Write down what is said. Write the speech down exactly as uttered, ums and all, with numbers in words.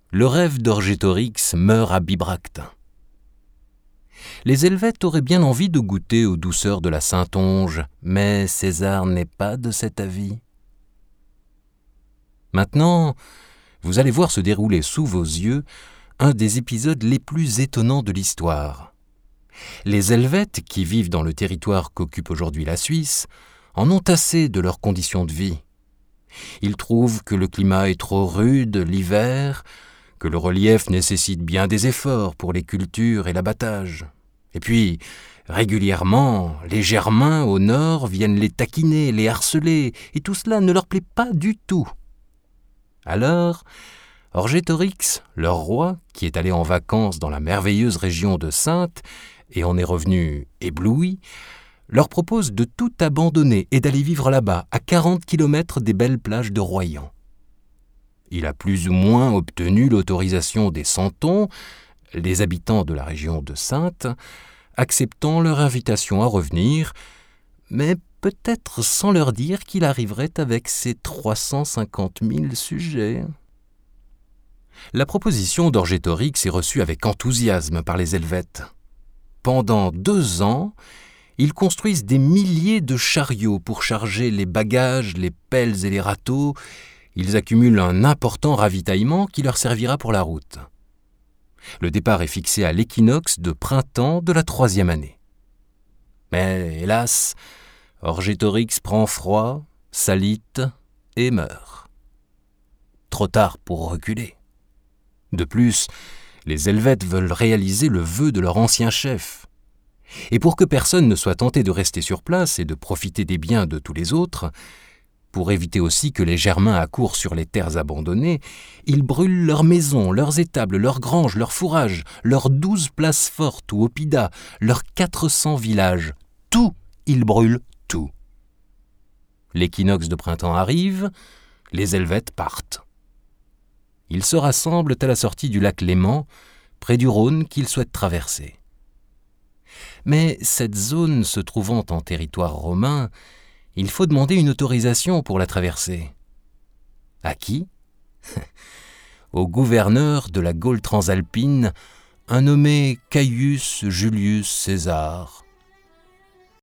le rêve d'Orgétorix meurt à Bibracte. Les Helvètes auraient bien envie de goûter aux douceurs de la Saintonge, mais César n'est pas de cet avis. Maintenant, vous allez voir se dérouler sous vos yeux un des épisodes les plus étonnants de l'histoire. Les Helvètes, qui vivent dans le territoire qu'occupe aujourd'hui la Suisse, en ont assez de leurs conditions de vie. Ils trouvent que le climat est trop rude l'hiver, que le relief nécessite bien des efforts pour les cultures et l'abattage. Et puis, régulièrement, les Germains au nord viennent les taquiner, les harceler, et tout cela ne leur plaît pas du tout. Alors, Orgétorix, leur roi, qui est allé en vacances dans la merveilleuse région de Saintes et en est revenu ébloui, leur propose de tout abandonner et d'aller vivre là-bas, à quarante kilomètres des belles plages de Royan. Il a plus ou moins obtenu l'autorisation des Santons, les habitants de la région de Saintes, acceptant leur invitation à revenir, mais peut-être sans leur dire qu'il arriverait avec ses trois cent cinquante mille sujets. La proposition d'Orgétorix est reçue avec enthousiasme par les Helvètes. Pendant deux ans, ils construisent des milliers de chariots pour charger les bagages, les pelles et les râteaux. Ils accumulent un important ravitaillement qui leur servira pour la route. Le départ est fixé à l'équinoxe de printemps de la troisième année. Mais hélas, Orgétorix prend froid, s'alite et meurt. Trop tard pour reculer. De plus, les Helvètes veulent réaliser le vœu de leur ancien chef. Et pour que personne ne soit tenté de rester sur place et de profiter des biens de tous les autres, pour éviter aussi que les Germains accourent sur les terres abandonnées, ils brûlent leurs maisons, leurs étables, leurs granges, leurs fourrages, leurs douze places fortes ou oppidas, leurs quatre cents villages. Tout, ils brûlent tout. L'équinoxe de printemps arrive, les Helvètes partent. Ils se rassemblent à la sortie du lac Léman, près du Rhône qu'ils souhaitent traverser. Mais cette zone se trouvant en territoire romain, il faut demander une autorisation pour la traverser. À qui ? Au gouverneur de la Gaule transalpine, un nommé Caius Julius César.